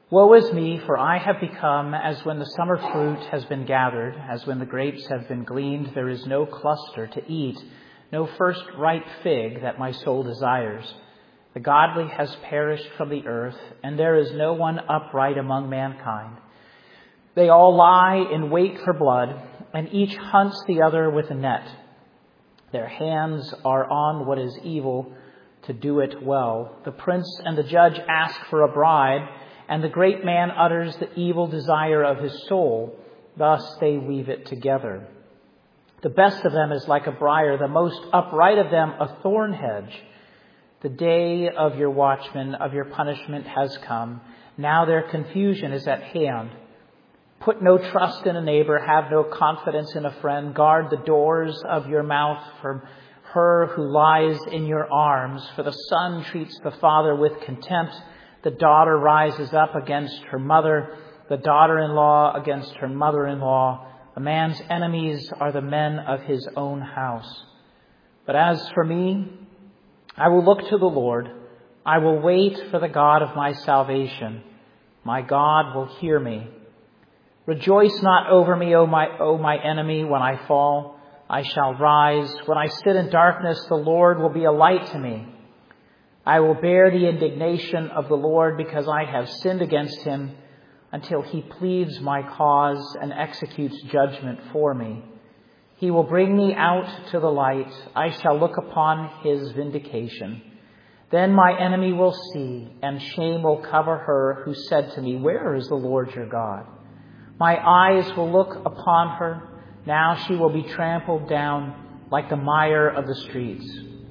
Woe is me, for I have become as when the summer fruit has been gathered, as when the grapes have been gleaned. There is no cluster to eat, no first ripe fig that my soul desires. The godly has perished from the earth, and there is no one upright among mankind. They all lie in wait for blood, and each hunts the other with a net. Their hands are on what is evil to do it well. The prince and the judge ask for a bribe, and the great man utters the evil desire of his soul. Thus they weave it together. The best of them is like a briar, the most upright of them a thorn hedge. The day of your watchmen, of your punishment has come. Now their confusion is at hand. Put no trust in a neighbor, have no confidence in a friend. Guard the doors of your mouth from her who lies in your arms. For the son treats the father with contempt. The daughter rises up against her mother, the daughter-in-law against her mother-in-law. A man's enemies are the men of his own house. But as for me, I will look to the Lord. I will wait for the God of my salvation. My God will hear me. Rejoice not over me, O my enemy, when I fall. I shall rise. When I sit in darkness, the Lord will be a light to me. I will bear the indignation of the Lord because I have sinned against him, until he pleads my cause and executes judgment for me. He will bring me out to the light. I shall look upon his vindication. Then my enemy will see, and shame will cover her who said to me, where is the Lord your God? My eyes will look upon her. Now she will be trampled down like the mire of the streets.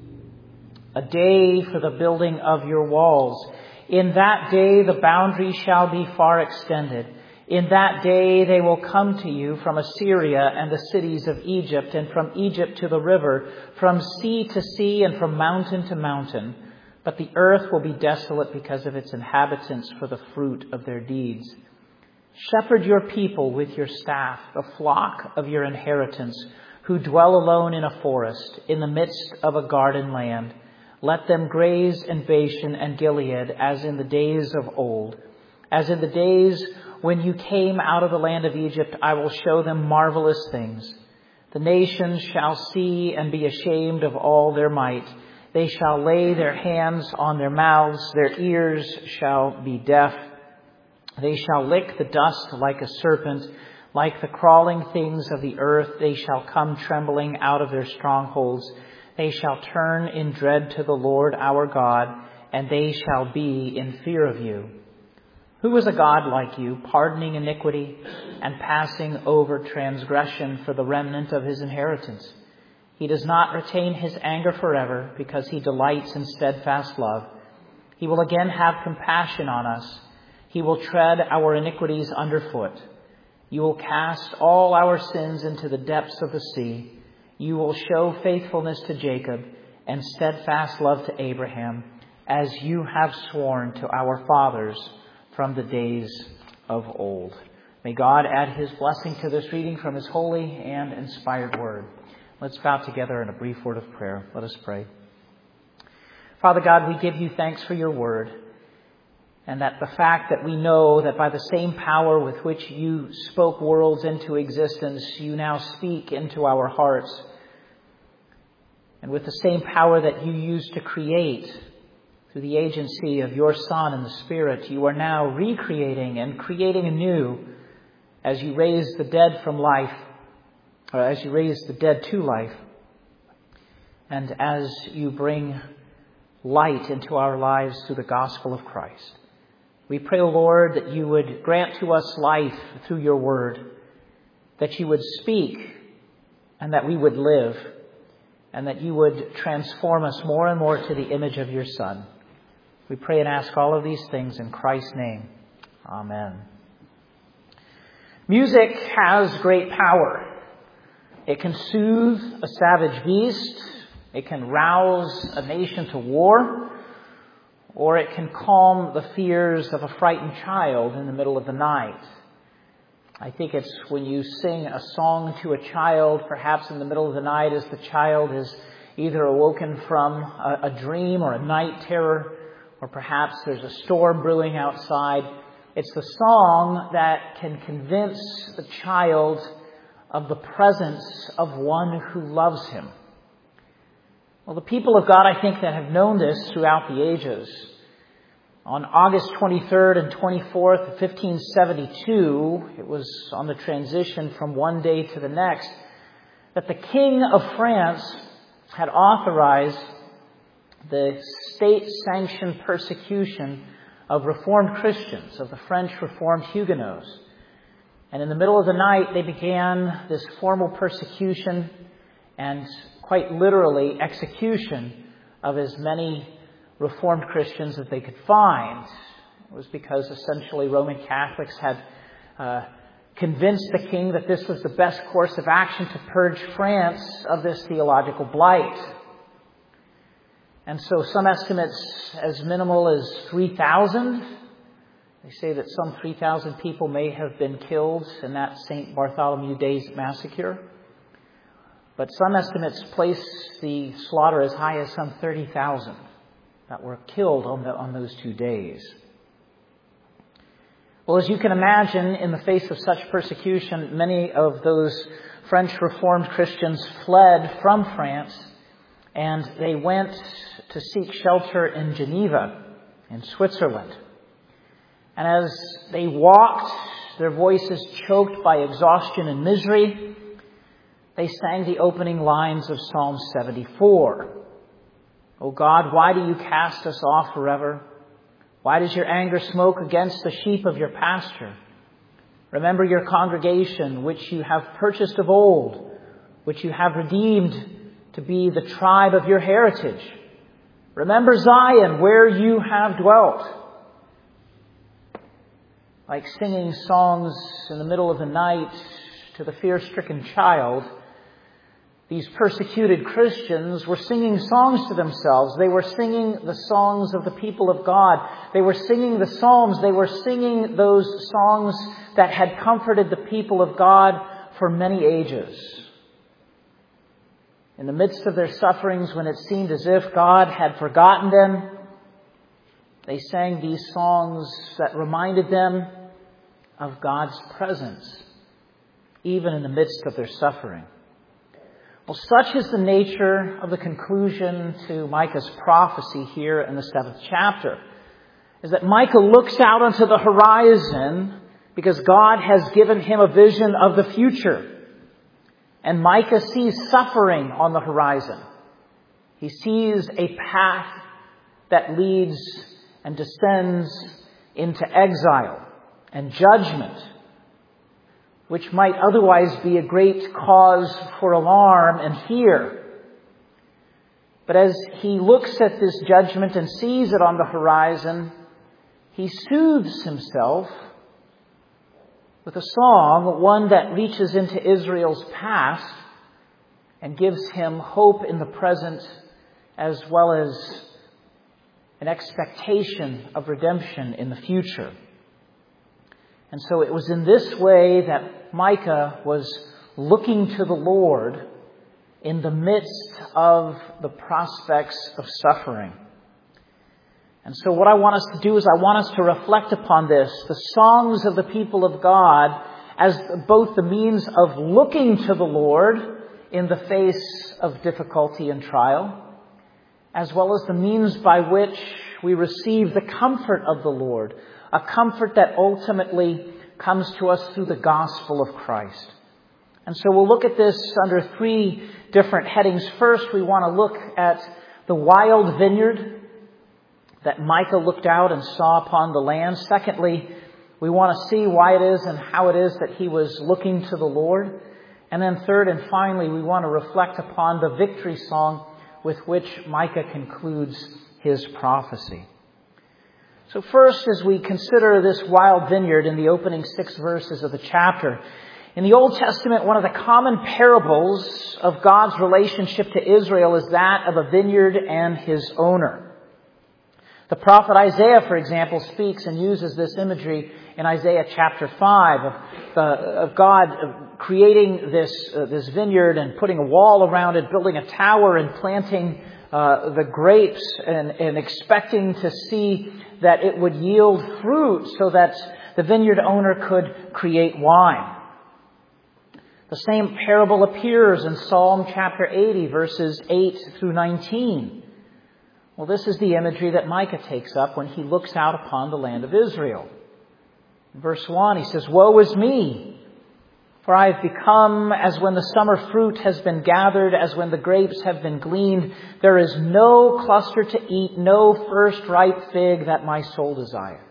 A day for the building of your walls. In that day the boundary shall be far extended. In that day they will come to you from Assyria and the cities of Egypt, and from Egypt to the river, from sea to sea, and from mountain to mountain. But the earth will be desolate because of its inhabitants, for the fruit of their deeds. Shepherd your people with your staff, the flock of your inheritance, who dwell alone in a forest, in the midst of a garden land. Let them graze in Bashan and Gilead, as in the days of old. As in the days when you came out of the land of Egypt, I will show them marvelous things. The nations shall see and be ashamed of all their might. They shall lay their hands on their mouths, their ears shall be deaf. They shall lick the dust like a serpent, like the crawling things of the earth. They shall come trembling out of their strongholds. They shall turn in dread to the Lord our God, and they shall be in fear of you. Who is a God like you, pardoning iniquity and passing over transgression for the remnant of his inheritance? He does not retain his anger forever, because he delights in steadfast love. He will again have compassion on us. He will tread our iniquities underfoot. You will cast all our sins into the depths of the sea. You will show faithfulness to Jacob and steadfast love to Abraham, as you have sworn to our fathers from the days of old. May God add his blessing to this reading from his holy and inspired word. Let's bow together in a brief word of prayer. Let us pray. Father God, we give you thanks for your word, and that the fact that we know that by the same power with which you spoke worlds into existence, you now speak into our hearts. And with the same power that you used to create through the agency of your Son and the Spirit, you are now recreating and creating anew as you raise the dead from life, or as you raise the dead to life, and as you bring light into our lives through the gospel of Christ. We pray, O Lord, that you would grant to us life through your word, that you would speak and that we would live, and that you would transform us more and more to the image of your Son. We pray and ask all of these things in Christ's name. Amen. Music has great power. It can soothe a savage beast. It can rouse a nation to war. Or it can calm the fears of a frightened child in the middle of the night. I think it's when you sing a song to a child, perhaps in the middle of the night, as the child is either awoken from a dream or a night terror, or perhaps there's a storm brewing outside, It's the song that can convince the child of the presence of one who loves him. Well, the people of God, I think, that have known this throughout the ages. On August 23rd and 24th, 1572, it was on the transition from one day to the next, that the King of France had authorized the state-sanctioned persecution of Reformed Christians, of the French Reformed Huguenots. And in the middle of the night, they began this formal persecution and quite literally execution of as many Reformed Christians as they could find. It was because essentially Roman Catholics had convinced the king that this was the best course of action to purge France of this theological blight. And so some estimates as minimal as 3,000. They say that some 3,000 people may have been killed in that St. Bartholomew Day massacre. But some estimates place the slaughter as high as some 30,000 that were killed on those 2 days. Well, as you can imagine, in the face of such persecution, many of those French Reformed Christians fled from France, and they went to seek shelter in Geneva, in Switzerland. And as they walked, their voices choked by exhaustion and misery, they sang the opening lines of Psalm 74. "O God, why do you cast us off forever? Why does your anger smoke against the sheep of your pasture? Remember your congregation, which you have purchased of old, which you have redeemed to be the tribe of your heritage. Remember Zion, where you have dwelt." Like singing songs in the middle of the night to the fear-stricken child, these persecuted Christians were singing songs to themselves. They were singing the songs of the people of God. They were singing the Psalms. They were singing those songs that had comforted the people of God for many ages. In the midst of their sufferings, when it seemed as if God had forgotten them, they sang these songs that reminded them of God's presence, even in the midst of their suffering. Well, such is the nature of the conclusion to Micah's prophecy here in the 7th chapter, is that Micah looks out onto the horizon because God has given him a vision of the future. And Micah sees suffering on the horizon. He sees a path that leads and descends into exile and judgment, which might otherwise be a great cause for alarm and fear. But as he looks at this judgment and sees it on the horizon, he soothes himself with a song, one that reaches into Israel's past and gives him hope in the present as well as an expectation of redemption in the future. And so it was in this way that Micah was looking to the Lord in the midst of the prospects of suffering. And so what I want us to do is I want us to reflect upon this, the songs of the people of God, as both the means of looking to the Lord in the face of difficulty and trial, as well as the means by which we receive the comfort of the Lord, a comfort that ultimately comes to us through the gospel of Christ. And so we'll look at this under 3 different headings. First, we want to look at the wild vineyard that Micah looked out and saw upon the land. Secondly, we want to see why it is and how it is that he was looking to the Lord. And then third and finally, we want to reflect upon the victory song with which Micah concludes his prophecy. So first, as we consider this wild vineyard in the opening 6 verses of the chapter, in the Old Testament, one of the common parables of God's relationship to Israel is that of a vineyard and his owner. The prophet Isaiah, for example, speaks and uses this imagery in Isaiah chapter 5 of God creating this vineyard and putting a wall around it, building a tower and planting the grapes and expecting to see that it would yield fruit so that the vineyard owner could create wine. The same parable appears in Psalm chapter 80, verses 8 through 19. Well, this is the imagery that Micah takes up when he looks out upon the land of Israel. In verse 1, he says, "Woe is me, for I have become as when the summer fruit has been gathered, as when the grapes have been gleaned. There is no cluster to eat, no first ripe fig that my soul desires."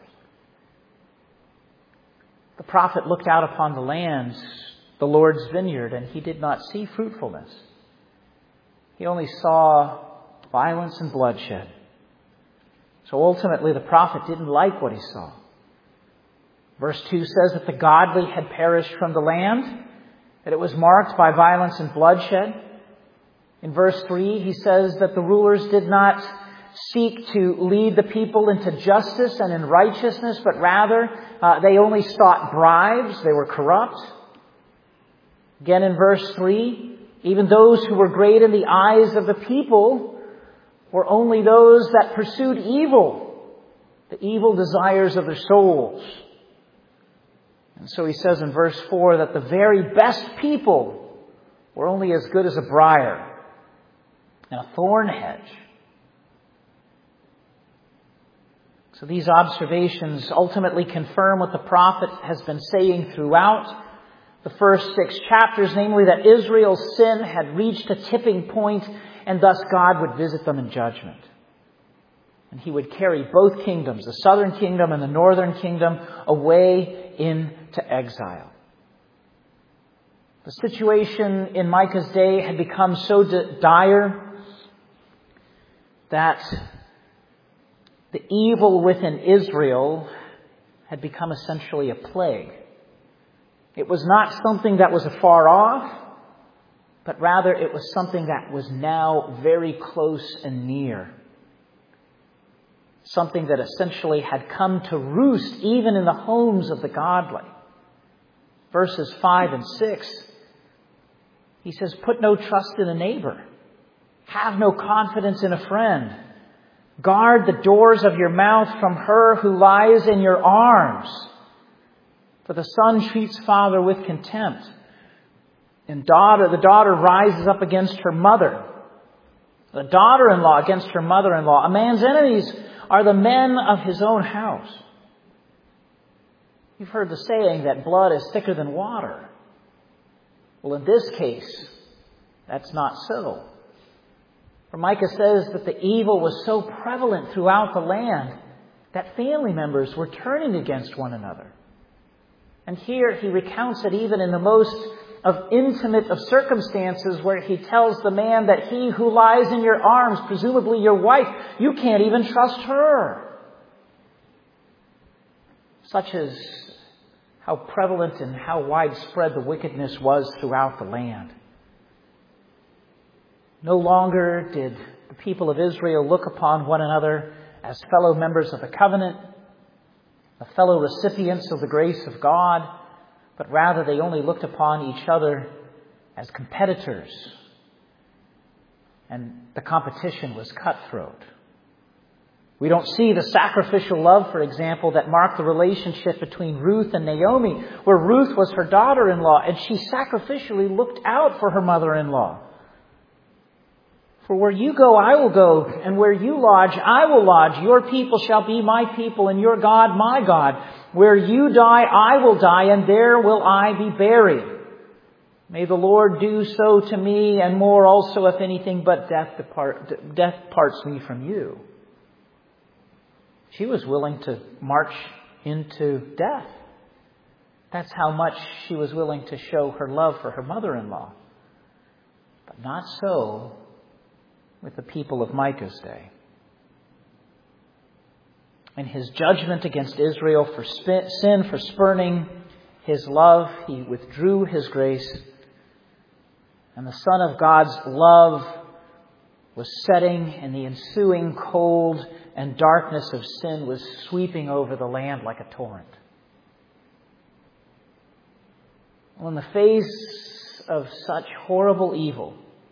The prophet looked out upon the land, the Lord's vineyard, and he did not see fruitfulness. He only saw violence and bloodshed. So ultimately, the prophet didn't like what he saw. Verse 2 says that the godly had perished from the land, that it was marked by violence and bloodshed. In verse 3, he says that the rulers did not seek to lead the people into justice and in righteousness, but rather they only sought bribes. They were corrupt. Again, in verse 3, even those who were great in the eyes of the people were only those that pursued evil, the evil desires of their souls. And so he says in verse 4 that the very best people were only as good as a briar and a thorn hedge. So these observations ultimately confirm what the prophet has been saying throughout the first 6 chapters, namely that Israel's sin had reached a tipping point, and thus God would visit them in judgment. And he would carry both kingdoms, the southern kingdom and the northern kingdom, away into exile. The situation in Micah's day had become so dire that the evil within Israel had become essentially a plague. It was not something that was afar off, but rather it was something that was now very close and near. Something that essentially had come to roost even in the homes of the godly. Verses 5 and 6, he says, "Put no trust in a neighbor. Have no confidence in a friend. Guard the doors of your mouth from her who lies in your arms. For the son treats father with contempt, and the daughter rises up against her mother. The daughter-in-law against her mother-in-law. A man's enemies are the men of his own house." You've heard the saying that blood is thicker than water. Well, in this case, that's not so. For Micah says that the evil was so prevalent throughout the land that family members were turning against one another. And here he recounts it even in the most of intimate of circumstances, where he tells the man that he who lies in your arms, presumably your wife, you can't even trust her. Such is how prevalent and how widespread the wickedness was throughout the land. No longer did the people of Israel look upon one another as fellow members of the covenant, fellow recipients of the grace of God, but rather they only looked upon each other as competitors. And the competition was cutthroat. We don't see the sacrificial love, for example, that marked the relationship between Ruth and Naomi, where Ruth was her daughter-in-law, and she sacrificially looked out for her mother-in-law. "For where you go, I will go, and where you lodge, I will lodge. Your people shall be my people, and your God, my God. Where you die, I will die, and there will I be buried. May the Lord do so to me, and more also, if anything but death parts me from you." She was willing to march into death. That's how much she was willing to show her love for her mother-in-law. But not so with the people of Micah's day. In his judgment against Israel for sin, for spurning his love, he withdrew his grace. And the Son of God's love was setting, and the ensuing cold and darkness of sin was sweeping over the land like a torrent. Well, in the face of such horrible evil,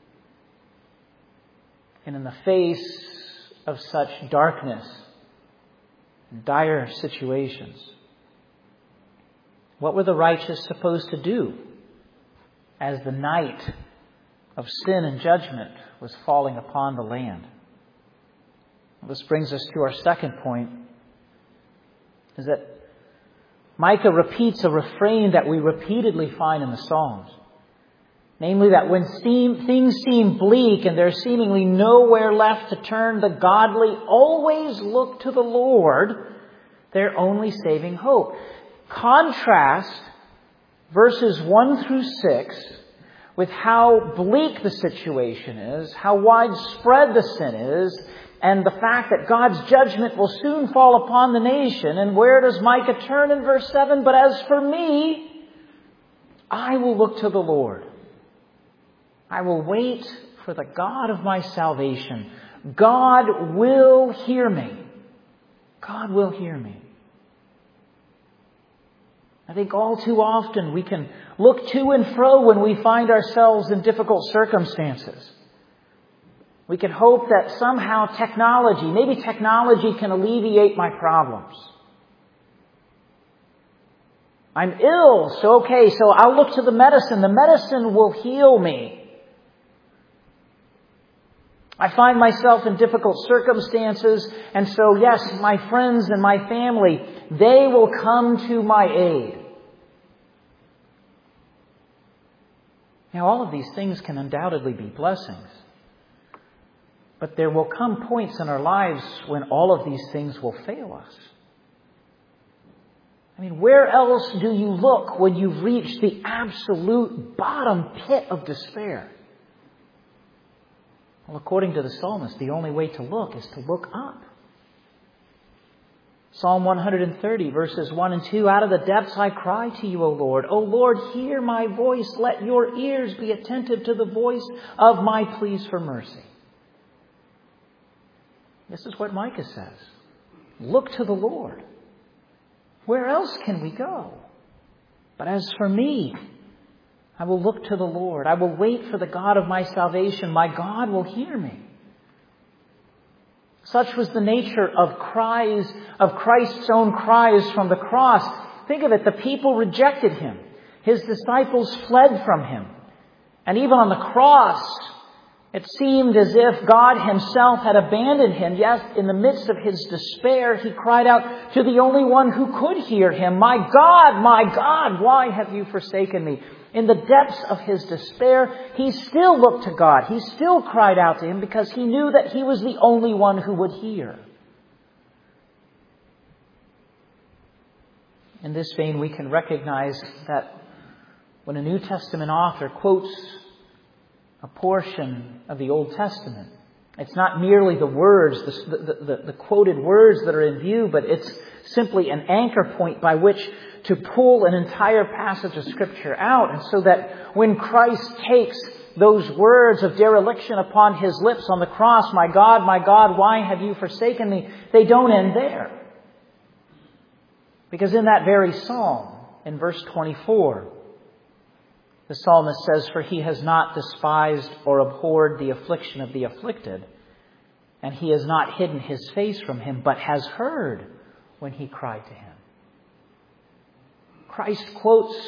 and in the face of such darkness and dire situations, What were the righteous supposed to do as the night of sin and judgment was falling upon the land? This brings us to our second point, is that Micah repeats a refrain that we repeatedly find in the Psalms. Namely, that when things seem bleak and there's seemingly nowhere left to turn, the godly always look to the Lord, their only saving hope. Contrast verses 1 through 6 with how bleak the situation is, how widespread the sin is, and the fact that God's judgment will soon fall upon the nation. And where does Micah turn in verse 7? But as for me, I will look to the Lord. I will wait for the God of my salvation. God will hear me. God will hear me. I think all too often we can look to and fro when we find ourselves in difficult circumstances. We can hope that somehow maybe technology can alleviate my problems. I'm ill, so I'll look to the medicine. The medicine will heal me. I find myself in difficult circumstances, and so yes, my friends and my family, they will come to my aid. Now, all of these things can undoubtedly be blessings. But there will come points in our lives when all of these things will fail us. I mean, where else do you look when you've reached the absolute bottom pit of despair? Well, according to the psalmist, the only way to look is to look up. Psalm 130, verses 1 and 2, out of the depths I cry to you, O Lord. O Lord, hear my voice. Let your ears be attentive to the voice of my pleas for mercy. This is what Micah says. Look to the Lord. Where else can we go? But as for me, I will look to the Lord. I will wait for the God of my salvation. My God will hear me. Such was the nature of Christ's own cries from the cross. Think of it, the people rejected him. His disciples fled from him. And even on the cross, it seemed as if God himself had abandoned him. Yes, in the midst of his despair, he cried out to the only one who could hear him, my God, why have you forsaken me? In the depths of his despair, he still looked to God. He still cried out to him because he knew that he was the only one who would hear. In this vein, we can recognize that when a New Testament author quotes a portion of the Old Testament, it's not merely the words, the quoted words that are in view, but it's simply an anchor point by which to pull an entire passage of Scripture out. And so that when Christ takes those words of dereliction upon his lips on the cross, my God, why have you forsaken me? They don't end there. Because in that very psalm, in verse 24, the psalmist says, for he has not despised or abhorred the affliction of the afflicted, and he has not hidden his face from him, but has heard when he cried to him. Christ quotes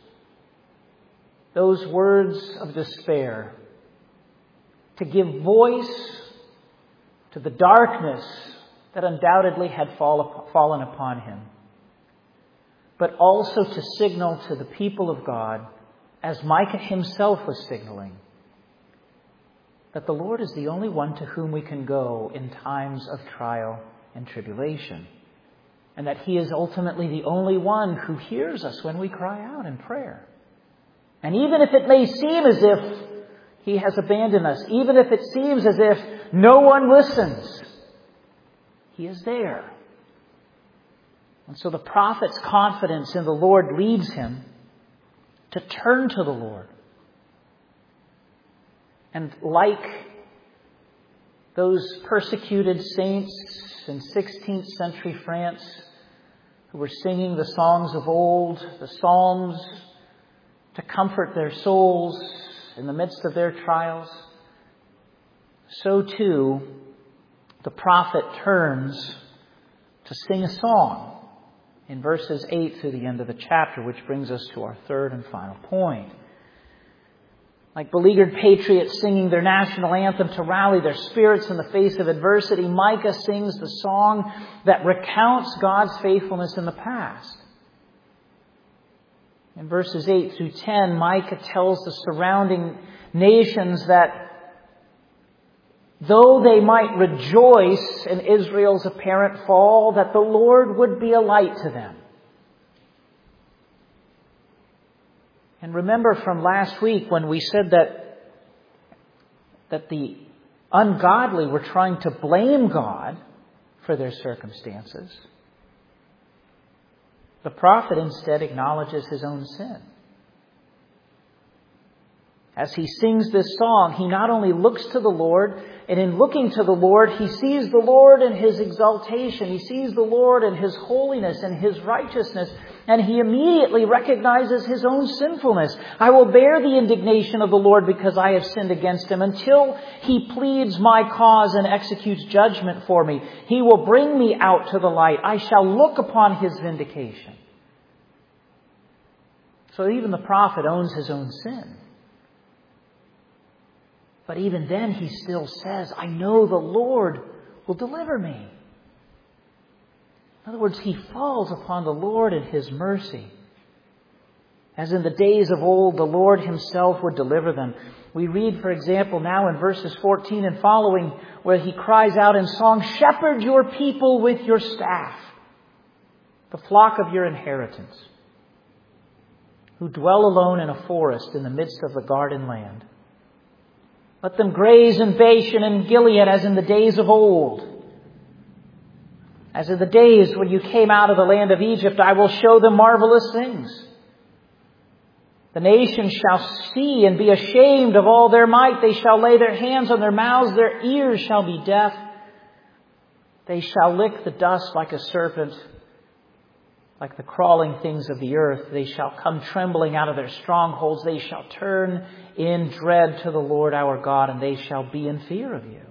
those words of despair to give voice to the darkness that undoubtedly had fallen upon him, but also to signal to the people of God, as Micah himself was signaling, that the Lord is the only one to whom we can go in times of trial and tribulation, and that he is ultimately the only one who hears us when we cry out in prayer. And even if it may seem as if he has abandoned us, even if it seems as if no one listens, he is there. And so the prophet's confidence in the Lord leads him to turn to the Lord. And like those persecuted saints in 16th century France who were singing the songs of old, the psalms, to comfort their souls in the midst of their trials, so too the prophet turns to sing a song in verses 8 through the end of the chapter, which brings us to our third and final point. Like beleaguered patriots singing their national anthem to rally their spirits in the face of adversity, Micah sings the song that recounts God's faithfulness in the past. In verses 8 through 10, Micah tells the surrounding nations that though they might rejoice in Israel's apparent fall, that the Lord would be a light to them. And remember from last week when we said that the ungodly were trying to blame God for their circumstances. The prophet instead acknowledges his own sin. As he sings this song, he not only looks to the Lord, and in looking to the Lord, he sees the Lord in his exaltation. He sees the Lord in his holiness and his righteousness, and he immediately recognizes his own sinfulness. I will bear the indignation of the Lord because I have sinned against him until he pleads my cause and executes judgment for me. He will bring me out to the light. I shall look upon his vindication. So even the prophet owns his own sin. But even then he still says, I know the Lord will deliver me. In other words, he falls upon the Lord in his mercy. As in the days of old, the Lord himself would deliver them. We read, for example, now in verses 14 and following, where he cries out in song, shepherd your people with your staff, the flock of your inheritance, who dwell alone in a forest in the midst of the garden land. Let them graze in Bashan and Gilead as in the days of old. As in the days when you came out of the land of Egypt, I will show them marvelous things. The nations shall see and be ashamed of all their might. They shall lay their hands on their mouths. Their ears shall be deaf. They shall lick the dust like a serpent. Like the crawling things of the earth, they shall come trembling out of their strongholds. They shall turn in dread to the Lord our God, and they shall be in fear of you.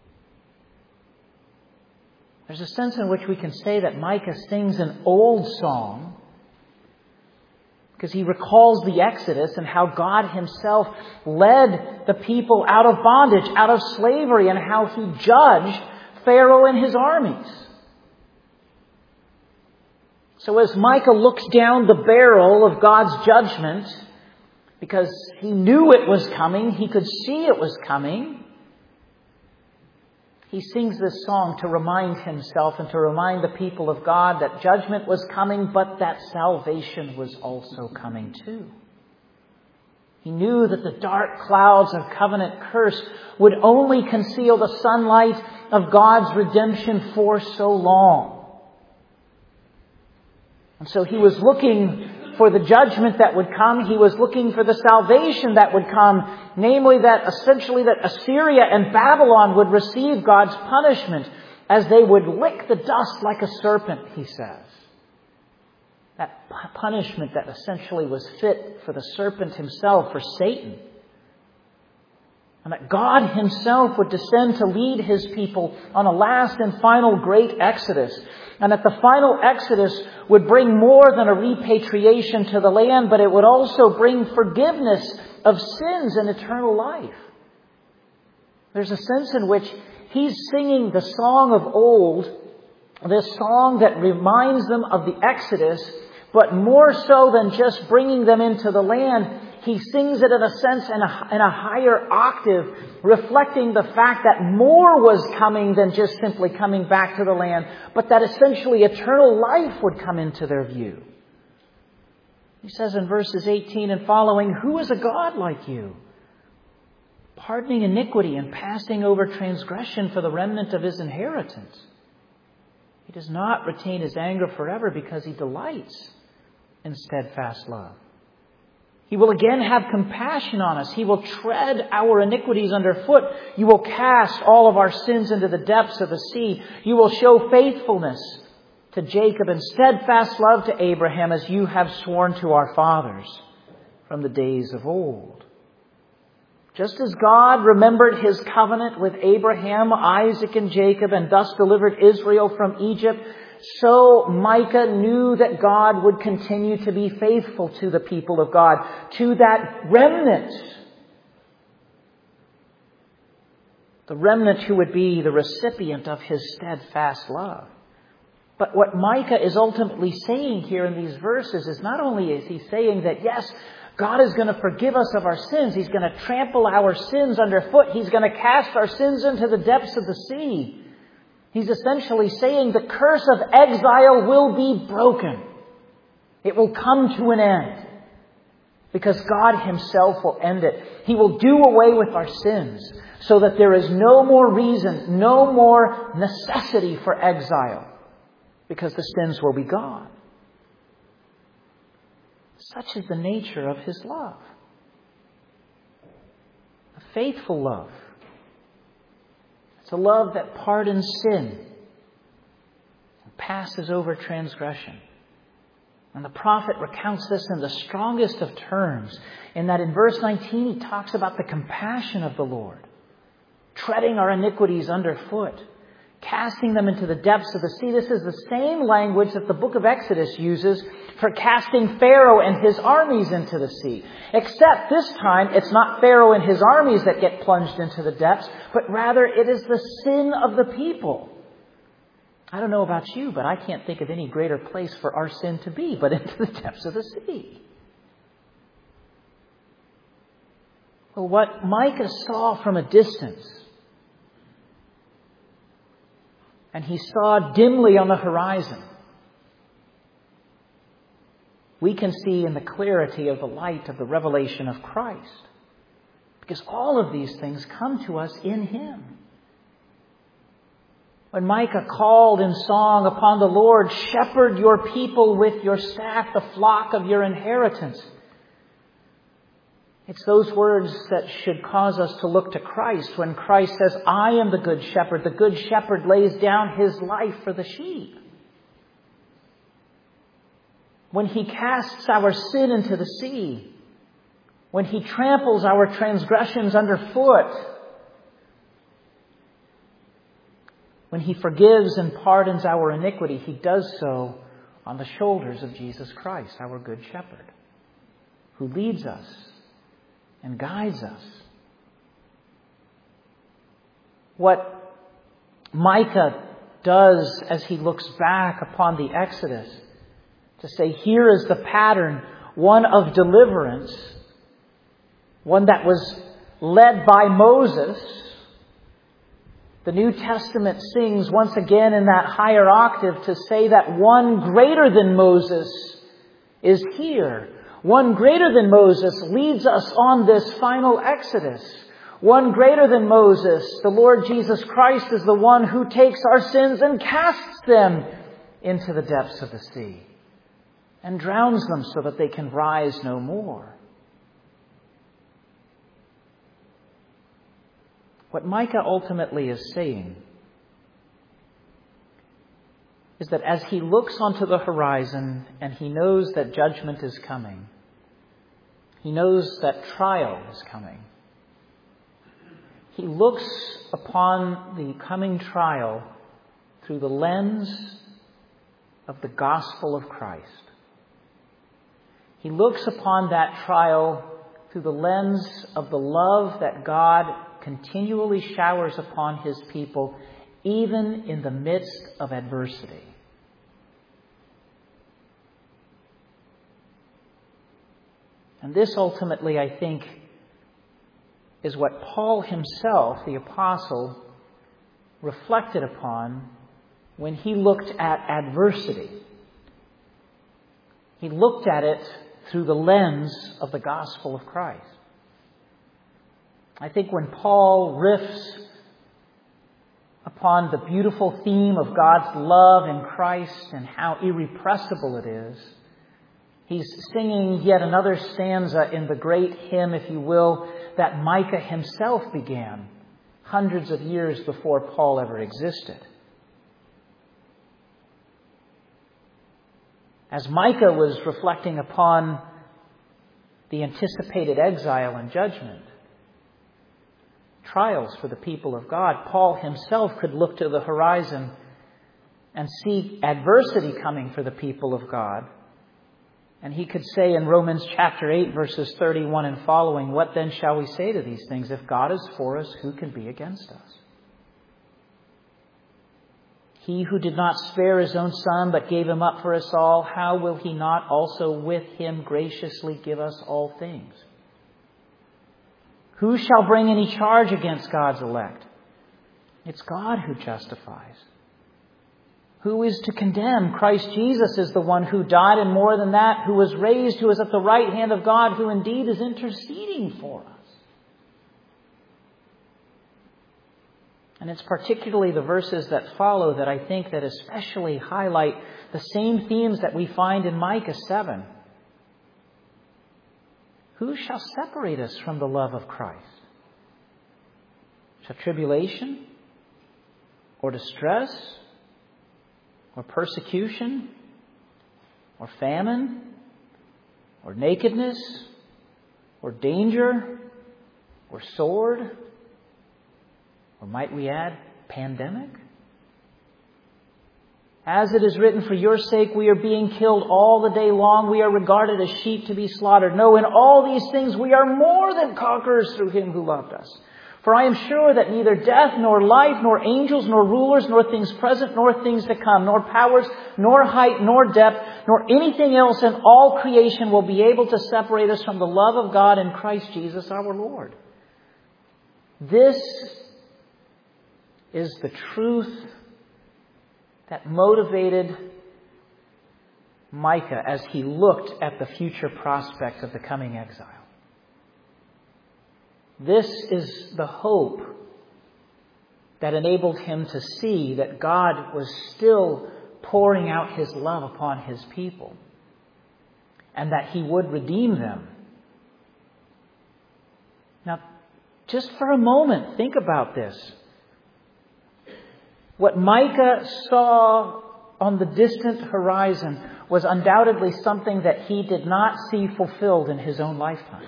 There's a sense in which we can say that Micah sings an old song because he recalls the Exodus and how God himself led the people out of bondage, out of slavery, and how he judged Pharaoh and his armies. So as Micah looks down the barrel of God's judgment, because he knew it was coming, he could see it was coming, he sings this song to remind himself and to remind the people of God that judgment was coming, but that salvation was also coming too. He knew that the dark clouds of covenant curse would only conceal the sunlight of God's redemption for so long. And so he was looking for the judgment that would come. He was looking for the salvation that would come. Namely that essentially that Assyria and Babylon would receive God's punishment as they would lick the dust like a serpent, he says. That punishment that essentially was fit for the serpent himself, for Satan. And that God himself would descend to lead his people on a last and final great exodus. And that the final exodus would bring more than a repatriation to the land, but it would also bring forgiveness of sins and eternal life. There's a sense in which he's singing the song of old, this song that reminds them of the Exodus, but more so than just bringing them into the land, he sings it in a sense in a higher octave, reflecting the fact that more was coming than just simply coming back to the land, but that essentially eternal life would come into their view. He says in verses 18 and following, who is a God like you, pardoning iniquity and passing over transgression for the remnant of his inheritance? He does not retain his anger forever because he delights in steadfast love. He will again have compassion on us. He will tread our iniquities underfoot. You will cast all of our sins into the depths of the sea. You will show faithfulness to Jacob and steadfast love to Abraham as you have sworn to our fathers from the days of old. Just as God remembered his covenant with Abraham, Isaac, and Jacob and thus delivered Israel from Egypt, so Micah knew that God would continue to be faithful to the people of God, to that remnant. The remnant who would be the recipient of his steadfast love. But what Micah is ultimately saying here in these verses is not only is he saying that, yes, God is going to forgive us of our sins. He's going to trample our sins underfoot. He's going to cast our sins into the depths of the sea. He's essentially saying the curse of exile will be broken. It will come to an end. Because God himself will end it. He will do away with our sins so that there is no more reason, no more necessity for exile. Because the sins will be gone. Such is the nature of his love. A faithful love. It's a love that pardons sin and passes over transgression. And the prophet recounts this in the strongest of terms, in that in verse 19 he talks about the compassion of the Lord, treading our iniquities underfoot, casting them into the depths of the sea. This is the same language that the book of Exodus uses for casting Pharaoh and his armies into the sea. Except this time, it's not Pharaoh and his armies that get plunged into the depths, but rather it is the sin of the people. I don't know about you, but I can't think of any greater place for our sin to be but into the depths of the sea. Well, what Micah saw from a distance, and he saw dimly on the horizon, we can see in the clarity of the light of the revelation of Christ. Because all of these things come to us in him. When Micah called in song upon the Lord, "Shepherd your people with your staff, the flock of your inheritance," it's those words that should cause us to look to Christ when Christ says, "I am the good shepherd. The good shepherd lays down his life for the sheep." When he casts our sin into the sea, when he tramples our transgressions underfoot, when he forgives and pardons our iniquity, he does so on the shoulders of Jesus Christ, our good shepherd, who leads us and guides us. What Micah does as he looks back upon the Exodus, to say, here is the pattern, one of deliverance, one that was led by Moses. The New Testament sings once again in that higher octave to say that one greater than Moses is here. One greater than Moses leads us on this final Exodus. One greater than Moses, the Lord Jesus Christ, is the one who takes our sins and casts them into the depths of the sea and drowns them so that they can rise no more. What Micah ultimately is saying is that as he looks onto the horizon and he knows that judgment is coming, he knows that trial is coming, he looks upon the coming trial through the lens of the gospel of Christ. He looks upon that trial through the lens of the love that God continually showers upon his people, even in the midst of adversity. And this ultimately, I think, is what Paul himself, the apostle, reflected upon when he looked at adversity. He looked at it through the lens of the gospel of Christ. I think when Paul riffs upon the beautiful theme of God's love in Christ and how irrepressible it is, he's singing yet another stanza in the great hymn, if you will, that Micah himself began hundreds of years before Paul ever existed. As Micah was reflecting upon the anticipated exile and judgment, trials for the people of God, Paul himself could look to the horizon and see adversity coming for the people of God. And he could say in Romans chapter 8, verses 31 and following, "What then shall we say to these things? If God is for us, who can be against us? He who did not spare his own Son, but gave him up for us all, how will he not also with him graciously give us all things? Who shall bring any charge against God's elect? It's God who justifies. Who is to condemn? Christ Jesus is the one who died, and more than that, who was raised, who is at the right hand of God, who indeed is interceding for us." And it's particularly the verses that follow that I think that especially highlight the same themes that we find in Micah 7. Who shall separate us from the love of Christ? Shall tribulation, or distress, or persecution, or famine, or nakedness, or danger, or sword? Or might we add, pandemic? As it is written, "For your sake we are being killed all the day long. We are regarded as sheep to be slaughtered. No, in all these things we are more than conquerors through him who loved us. For I am sure that neither death, nor life, nor angels, nor rulers, nor things present, nor things to come, nor powers, nor height, nor depth, nor anything else in all creation will be able to separate us from the love of God in Christ Jesus our Lord." This is the truth that motivated Micah as he looked at the future prospect of the coming exile. This is the hope that enabled him to see that God was still pouring out his love upon his people and that he would redeem them. Now, just for a moment, think about this. What Micah saw on the distant horizon was undoubtedly something that he did not see fulfilled in his own lifetime.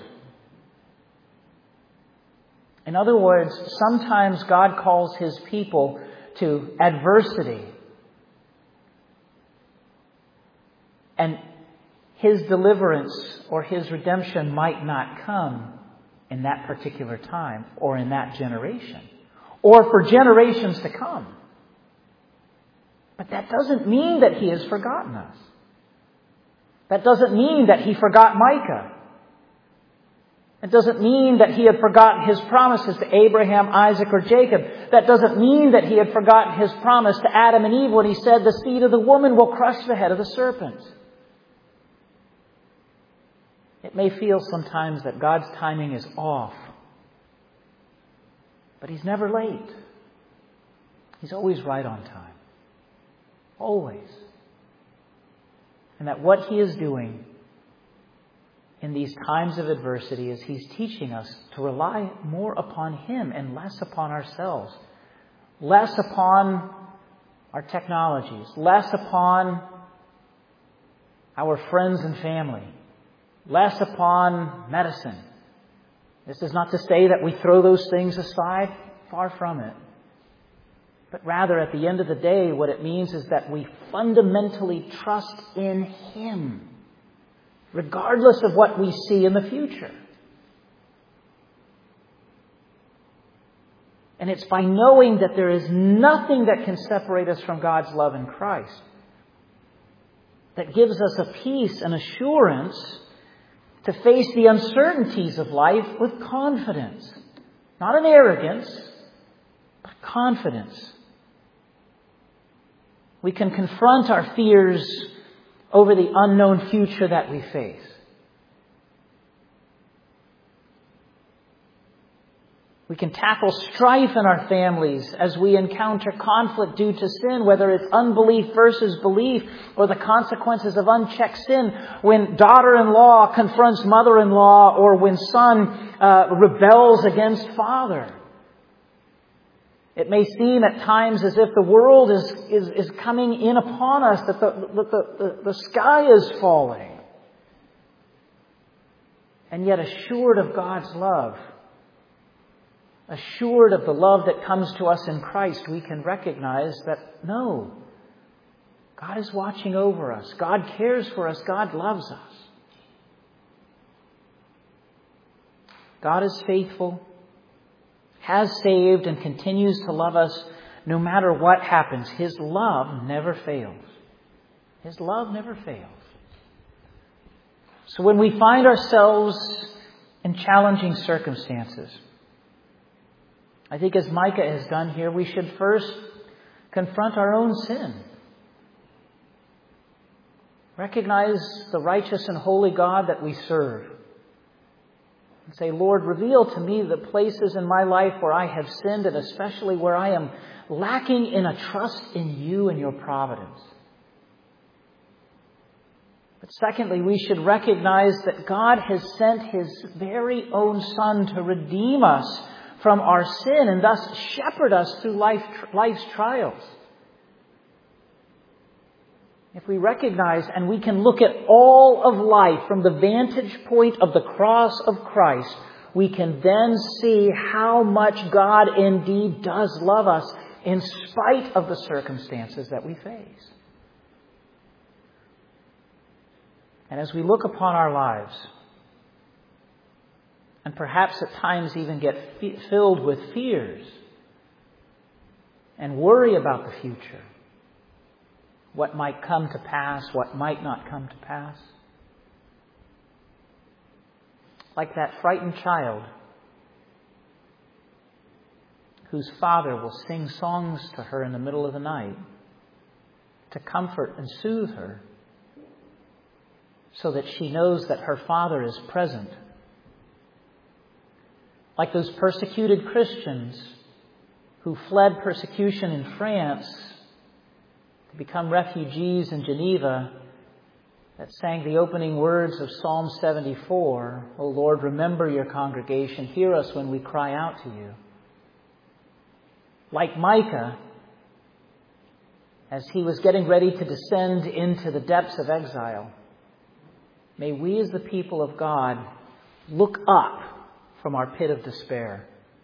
In other words, sometimes God calls his people to adversity. And his deliverance or his redemption might not come in that particular time or in that generation or for generations to come. But that doesn't mean that he has forgotten us. That doesn't mean that he forgot Micah. It doesn't mean that he had forgotten his promises to Abraham, Isaac, or Jacob. That doesn't mean that he had forgotten his promise to Adam and Eve when he said, "The seed of the woman will crush the head of the serpent." It may feel sometimes that God's timing is off. But he's never late. He's always right on time. Always. And that what he is doing in these times of adversity is he's teaching us to rely more upon him and less upon ourselves. Less upon our technologies. Less upon our friends and family. Less upon medicine. This is not to say that we throw those things aside. Far from it. But rather, at the end of the day, what it means is that we fundamentally trust in him, regardless of what we see in the future. And it's by knowing that there is nothing that can separate us from God's love in Christ that gives us a peace and assurance to face the uncertainties of life with confidence. Not in arrogance, but confidence. We can confront our fears over the unknown future that we face. We can tackle strife in our families as we encounter conflict due to sin, whether it's unbelief versus belief or the consequences of unchecked sin when daughter-in-law confronts mother-in-law or when son rebels against father. It may seem at times as if the world is coming in upon us, that the sky is falling. And yet assured of God's love, assured of the love that comes to us in Christ, we can recognize that no, God is watching over us. God cares for us. God loves us. God is faithful, has saved, and continues to love us no matter what happens. His love never fails. His love never fails. So when we find ourselves in challenging circumstances, I think as Micah has done here, we should first confront our own sin. Recognize the righteous and holy God that we serve. And say, Lord, reveal to me the places in my life where I have sinned, and especially where I am lacking in a trust in you and your providence. But secondly, we should recognize that God has sent His very own Son to redeem us from our sin and thus shepherd us through life's trials. If we recognize and we can look at all of life from the vantage point of the cross of Christ, we can then see how much God indeed does love us in spite of the circumstances that we face. And as we look upon our lives, and perhaps at times even get filled with fears and worry about the future, what might come to pass, what might not come to pass. Like that frightened child whose father will sing songs to her in the middle of the night to comfort and soothe her so that she knows that her father is present. Like those persecuted Christians who fled persecution in France to become refugees in Geneva, that sang the opening words of Psalm 74, O Lord, remember your congregation, hear us when we cry out to you. Like Micah, as he was getting ready to descend into the depths of exile, may we as the people of God look up from our pit of despair.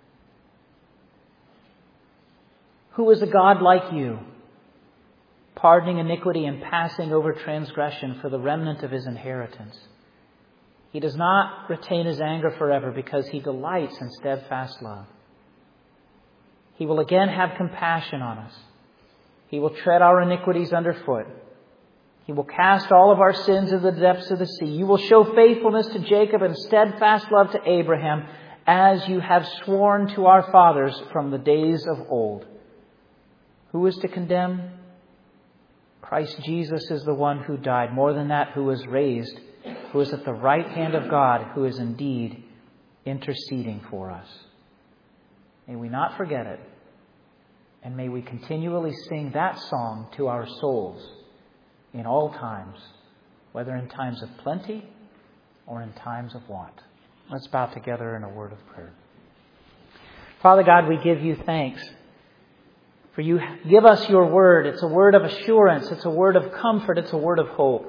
Who is a God like you, pardoning iniquity and passing over transgression for the remnant of His inheritance? He does not retain His anger forever because He delights in steadfast love. He will again have compassion on us. He will tread our iniquities underfoot. He will cast all of our sins into the depths of the sea. You will show faithfulness to Jacob and steadfast love to Abraham, as you have sworn to our fathers from the days of old. Who is to condemn? Christ Jesus is the one who died. More than that, who was raised, who is at the right hand of God, who is indeed interceding for us. May we not forget it. And may we continually sing that song to our souls in all times, whether in times of plenty or in times of want. Let's bow together in a word of prayer. Father God, we give you thanks. For you give us your word. It's a word of assurance. It's a word of comfort. It's a word of hope.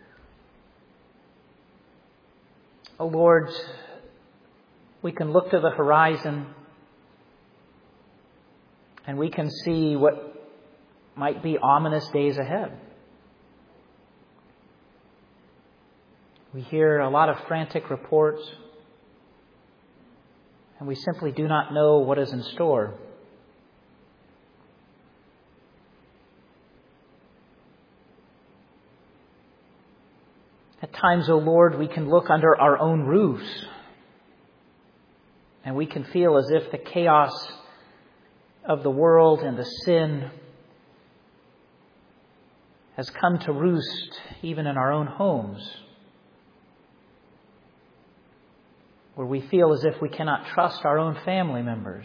Oh Lord, we can look to the horizon and we can see what might be ominous days ahead. We hear a lot of frantic reports, and we simply do not know what is in store. At times, O Lord, we can look under our own roofs, and we can feel as if the chaos of the world and the sin has come to roost even in our own homes, where we feel as if we cannot trust our own family members.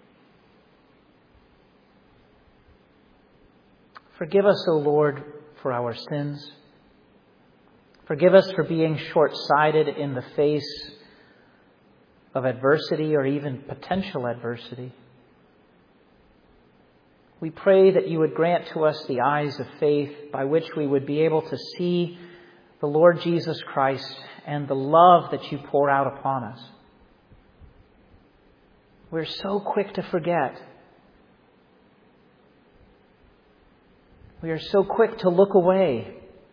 Forgive us, O Lord, for our sins. Forgive us for being short-sighted in the face of adversity or even potential adversity. We pray that you would grant to us the eyes of faith by which we would be able to see the Lord Jesus Christ and the love that you pour out upon us. We're so quick to forget. We are so quick to look away.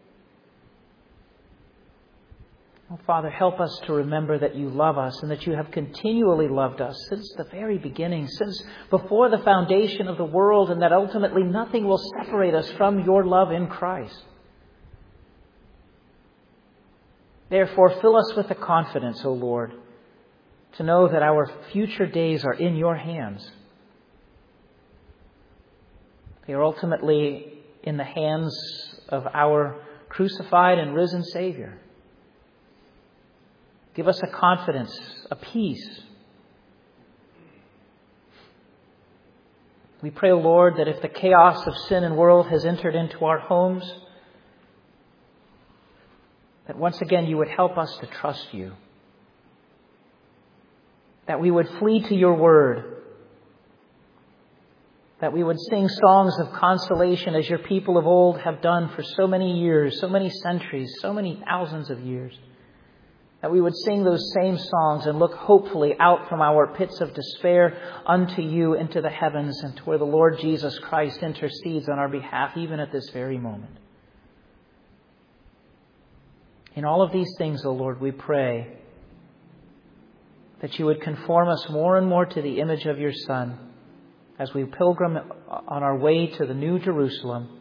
Oh, Father, help us to remember that you love us and that you have continually loved us since the very beginning, since before the foundation of the world, and that ultimately nothing will separate us from your love in Christ. Therefore, fill us with the confidence, O Lord, to know that our future days are in your hands. They are ultimately in the hands of our crucified and risen Savior. Give us a confidence, a peace. We pray, O Lord, that if the chaos of sin and world has entered into our homes, that once again you would help us to trust you. That we would flee to your word. That we would sing songs of consolation as your people of old have done for so many years, so many centuries, so many thousands of years. That we would sing those same songs and look hopefully out from our pits of despair unto you into the heavens and to where the Lord Jesus Christ intercedes on our behalf even at this very moment. In all of these things, O Lord, we pray that you would conform us more and more to the image of your Son as we pilgrim on our way to the New Jerusalem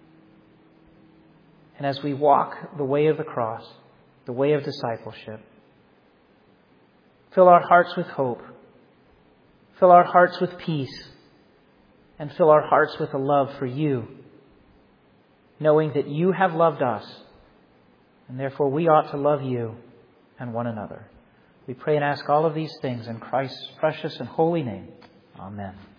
and as we walk the way of the cross, the way of discipleship. Fill our hearts with hope. Fill our hearts with peace. And fill our hearts with a love for you, knowing that you have loved us, and therefore we ought to love you and one another. We pray and ask all of these things in Christ's precious and holy name. Amen.